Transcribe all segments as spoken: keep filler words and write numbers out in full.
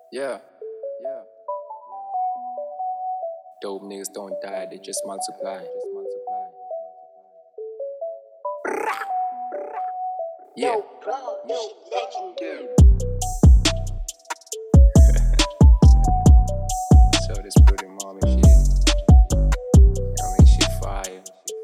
Yeah, yeah. Dope niggas don't die, they just multiply. Just multiply. Yeah. So this pretty mom and shit. I mean, she fire.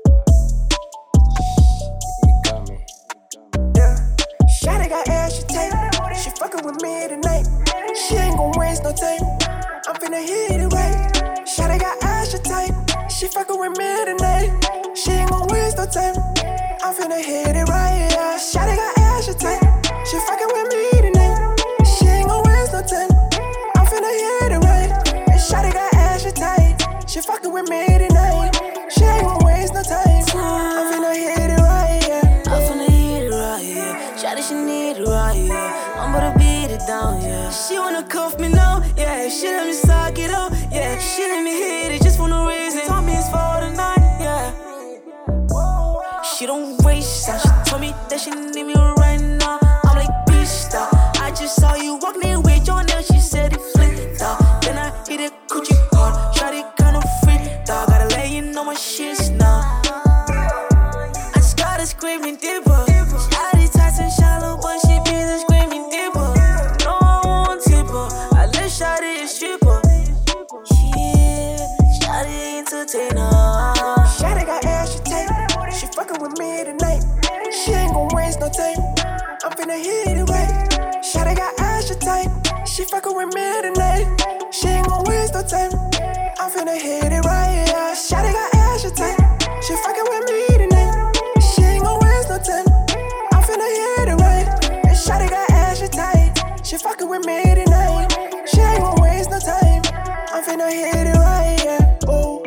You got me. Yeah, Shawty got ass, she take. She fucking with me tonight. She ain't gon' waste no time. I'm finna hit it right. Shawty got ass, she take. She fucking with me tonight. She ain't gon' waste no time. I'm finna hit it right. Yeah, Shawty got ass, she take. She fucking with me tonight. She ain't gon' waste no time. I'm finna hit it right. Shawty got ass, she tight. She fucking with me tonight. She ain't gon' waste no time. I'm finna hit it right. Yeah. I'm finna hit it right, yeah. Shawty, she need it right, yeah. I'm about to beat it down, yeah. She wanna cuff me now, yeah. She let me suck it up, yeah. She let me hit it just for no reason. Told me it's for the night, yeah. She don't waste time. She told me that she need me right now. I'm like, bitch, stop. I just saw you walking in with your nail. She said it flipped out. Then I hit it coochie hard. Shawty kinda freaked out. Gotta let you know my shit's now. I just gotta screaming dipper. Shawty tight and shallow, but she be the screaming dipper. No, I won't tip her. I let Shawty a stripper. Yeah, Shawty entertainer. Shawty got ass, she take. She fucking with me tonight. She ain't gon' waste no time. I'm finna hit it right. Shawty got ass, she tight. She fucking with me tonight. She ain't gon' waste no time. I'm finna hit it right. Yeah, Shawty got ass, she tight. She fucking with me tonight. She ain't gon' waste no time. I'm finna hit it right. And Shawty got ass, she tight. She fucking with me tonight. She ain't gon' waste no time. I'm finna hit it right. Yeah. Oh.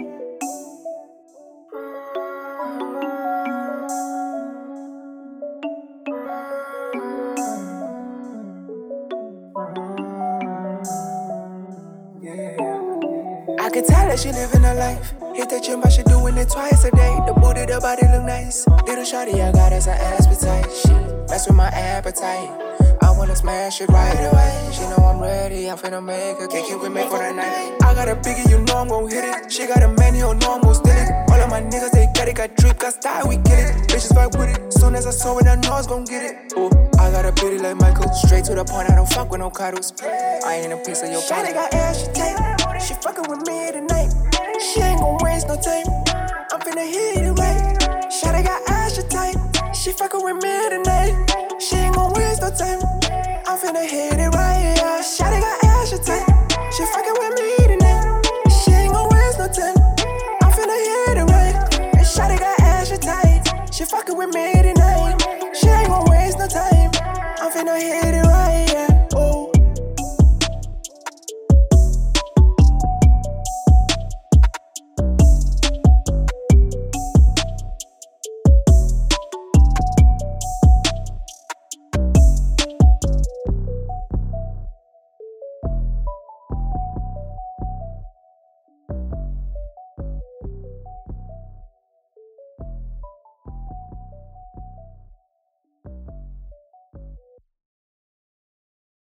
I could tell that she living her life. Hit the gym, but she doing it twice a day. The booty, the body look nice. Little shawty, I got as an appetite. She mess with my appetite. I wanna smash it right away. She know I'm ready, I'm finna make her kick it with me for the night. I got a biggie, you know I'm gon' hit it. She got a man, you know I'm gon' steal it. All of my niggas, they got it, got drip, got style, we get it. Bitches vibe with it. Soon as I saw it, I know I was gon' get it. Ooh, I got a bitty like Michael. Straight to the point, I don't fuck with no cuddles. I ain't a piece of your body. Shawty got ass, she tight. She fucking with me tonight. She ain't gon' waste no time. I'm finna hit it right. Shawty got ass, she tight. She fucking with me tonight. She ain't gon' waste no time. I'm finna hit it right. Yeah, Shawty got ass, she tight. She fucking with me tonight. She ain't gon' waste no time. I'm finna hit it right. And Shawty got ass, she tight. She fucking with me tonight. She ain't gon' waste no time. I'm finna hit it